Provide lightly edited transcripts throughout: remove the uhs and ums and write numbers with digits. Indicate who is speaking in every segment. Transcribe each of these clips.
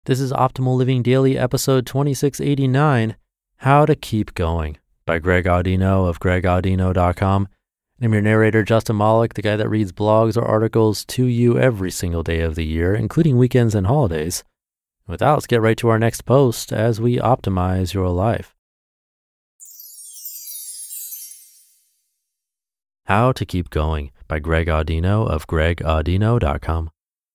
Speaker 1: This is Optimal Living Daily, episode 2689, How to Keep Going, by Greg Audino of gregaudino.com. I'm your narrator, Justin Malik, the guy that reads blogs or articles to you every single day of the year, including weekends and holidays. With that, let's get right to our next post as we optimize your life. How to Keep Going, by Greg Audino of gregaudino.com.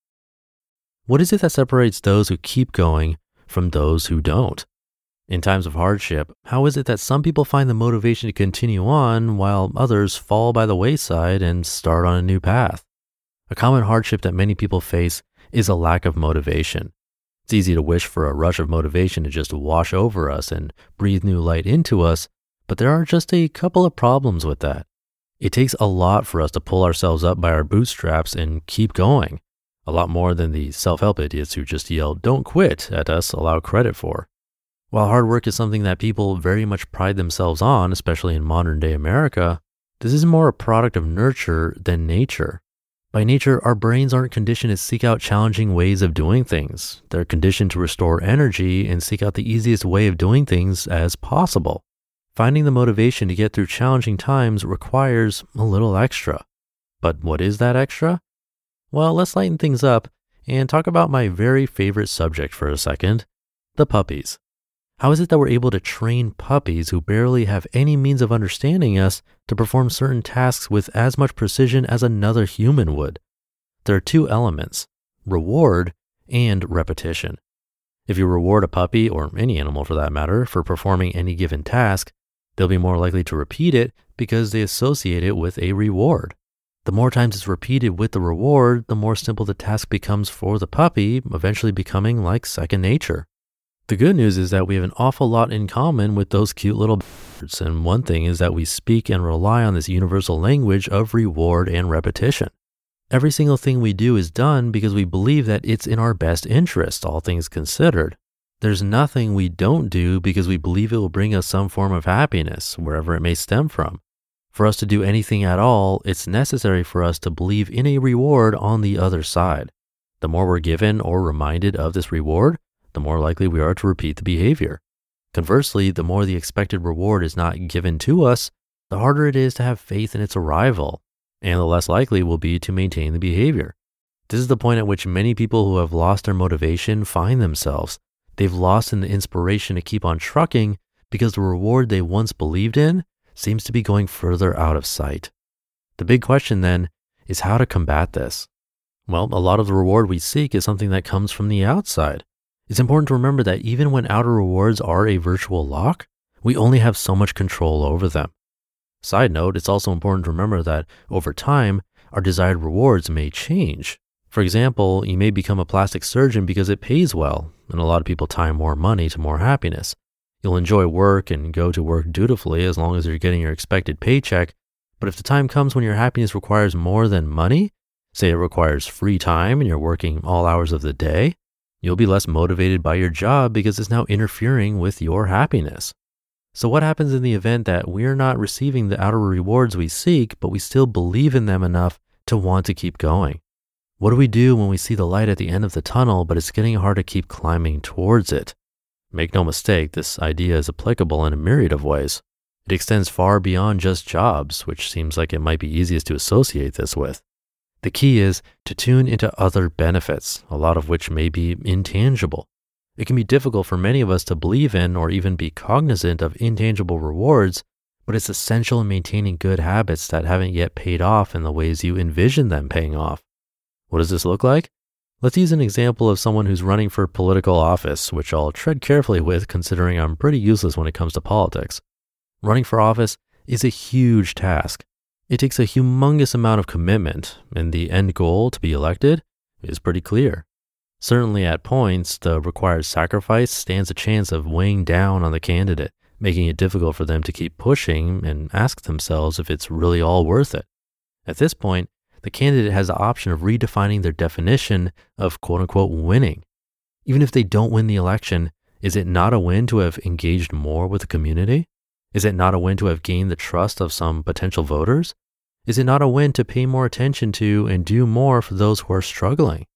Speaker 1: What is it that separates those who keep going from those who don't? In times of hardship, how is it that some people find the motivation to continue on while others fall by the wayside and start on a new path? A common hardship that many people face is a lack of motivation. It's easy to wish for a rush of motivation to just wash over us and breathe new light into us, but there are just a couple of problems with that. It takes a lot for us to pull ourselves up by our bootstraps and keep going. A lot more than the self-help idiots who just yell, "Don't quit," at us allow credit for. While hard work is something that people very much pride themselves on, especially in modern day America, this is more a product of nurture than nature. By nature, our brains aren't conditioned to seek out challenging ways of doing things. They're conditioned to restore energy and seek out the easiest way of doing things as possible. Finding the motivation to get through challenging times requires a little extra. But what is that extra? Well, let's lighten things up and talk about my very favorite subject for a second, the puppies. How is it that we're able to train puppies who barely have any means of understanding us to perform certain tasks with as much precision as another human would? There are two elements, reward and repetition. If you reward a puppy, or any animal for that matter, for performing any given task, they'll be more likely to repeat it because they associate it with a reward. The more times it's repeated with the reward, the more simple the task becomes for the puppy, eventually becoming like second nature. The good news is that we have an awful lot in common with those cute little birds, and one thing is that we speak and rely on this universal language of reward and repetition. Every single thing we do is done because we believe that it's in our best interest, all things considered. There's nothing we don't do because we believe it will bring us some form of happiness, wherever it may stem from. For us to do anything at all, it's necessary for us to believe in a reward on the other side. The more we're given or reminded of this reward, the more likely we are to repeat the behavior. Conversely, the more the expected reward is not given to us, the harder it is to have faith in its arrival, and the less likely we'll be to maintain the behavior. This is the point at which many people who have lost their motivation find themselves. They've lost in the inspiration to keep on trucking because the reward they once believed in seems to be going further out of sight. The big question then is how to combat this. Well, a lot of the reward we seek is something that comes from the outside. It's important to remember that even when outer rewards are a virtual lock, we only have so much control over them. Side note, it's also important to remember that over time, our desired rewards may change. For example, you may become a plastic surgeon because it pays well, and a lot of people tie more money to more happiness. You'll enjoy work and go to work dutifully as long as you're getting your expected paycheck. But if the time comes when your happiness requires more than money, say it requires free time and you're working all hours of the day, you'll be less motivated by your job because it's now interfering with your happiness. So what happens in the event that we're not receiving the outer rewards we seek, but we still believe in them enough to want to keep going? What do we do when we see the light at the end of the tunnel, but it's getting hard to keep climbing towards it? Make no mistake, this idea is applicable in a myriad of ways. It extends far beyond just jobs, which seems like it might be easiest to associate this with. The key is to tune into other benefits, a lot of which may be intangible. It can be difficult for many of us to believe in or even be cognizant of intangible rewards, but it's essential in maintaining good habits that haven't yet paid off in the ways you envision them paying off. What does this look like? Let's use an example of someone who's running for political office, which I'll tread carefully with considering I'm pretty useless when it comes to politics. Running for office is a huge task. It takes a humongous amount of commitment, and the end goal to be elected is pretty clear. Certainly at points, the required sacrifice stands a chance of weighing down on the candidate, making it difficult for them to keep pushing and ask themselves if it's really all worth it. At this point, the candidate has the option of redefining their definition of quote-unquote winning. Even if they don't win the election, is it not a win to have engaged more with the community? Is it not a win to have gained the trust of some potential voters? Is it not a win to pay more attention to and do more for those who are struggling?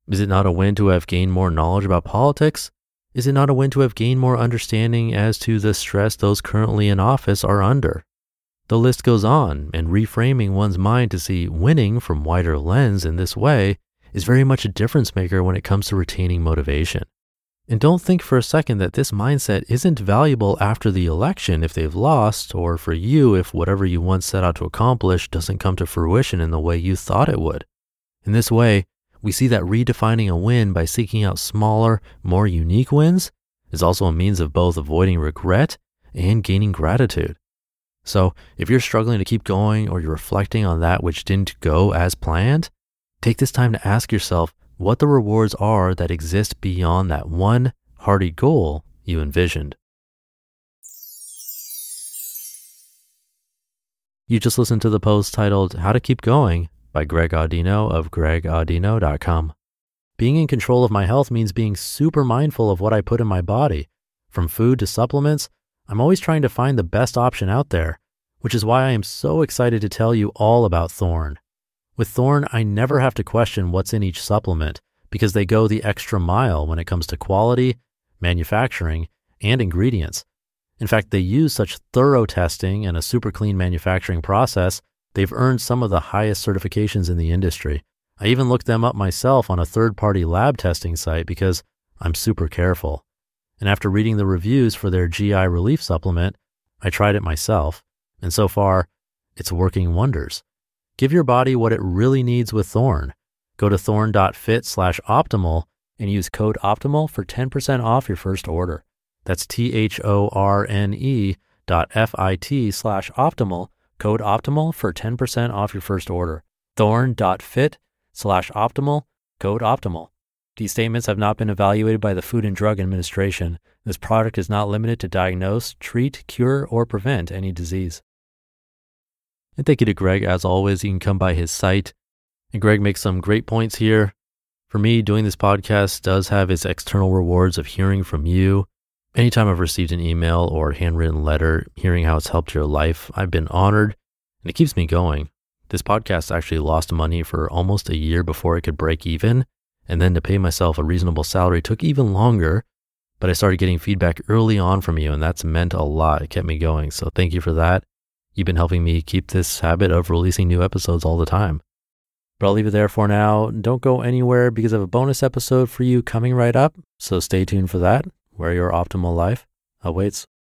Speaker 1: Is it not a win to have gained more knowledge about politics? Is it not a win to have gained more understanding as to the stress those currently in office are under? The list goes on, and reframing one's mind to see winning from wider lens in this way is very much a difference maker when it comes to retaining motivation. And don't think for a second that this mindset isn't valuable after the election if they've lost, or for you if whatever you once set out to accomplish doesn't come to fruition in the way you thought it would. In this way, we see that redefining a win by seeking out smaller, more unique wins is also a means of both avoiding regret and gaining gratitude. So if you're struggling to keep going or you're reflecting on that which didn't go as planned, take this time to ask yourself what the rewards are that exist beyond that one hearty goal you envisioned. You just listened to the post titled How to Keep Going by Greg Audino of gregaudino.com. Being in control of my health means being super mindful of what I put in my body. From food to supplements, I'm always trying to find the best option out there, which is why I am so excited to tell you all about Thorne. With Thorne, I never have to question what's in each supplement because they go the extra mile when it comes to quality, manufacturing, and ingredients. In fact, they use such thorough testing and a super clean manufacturing process, they've earned some of the highest certifications in the industry. I even looked them up myself on a third-party lab testing site because I'm super careful. And after reading the reviews for their GI relief supplement, I tried it myself. And so far, it's working wonders. Give your body what it really needs with Thorne. Go to thorne.fit/optimal and use code OPTIMAL for 10% off your first order. That's THORNE.FIT/optimal, code OPTIMAL for 10% off your first order. Thorne.fit/optimal, code OPTIMAL. These statements have not been evaluated by the Food and Drug Administration. This product is not limited to diagnose, treat, cure, or prevent any disease. And thank you to Greg. As always, you can come by his site. And Greg makes some great points here. For me, doing this podcast does have its external rewards of hearing from you. Anytime I've received an email or handwritten letter, hearing how it's helped your life, I've been honored, and it keeps me going. This podcast actually lost money for almost a year before it could break even, and then to pay myself a reasonable salary took even longer, but I started getting feedback early on from you, and that's meant a lot. It kept me going, so thank you for that. You've been helping me keep this habit of releasing new episodes all the time. But I'll leave it there for now. Don't go anywhere because I have a bonus episode for you coming right up, so stay tuned for that, where your optimal life awaits.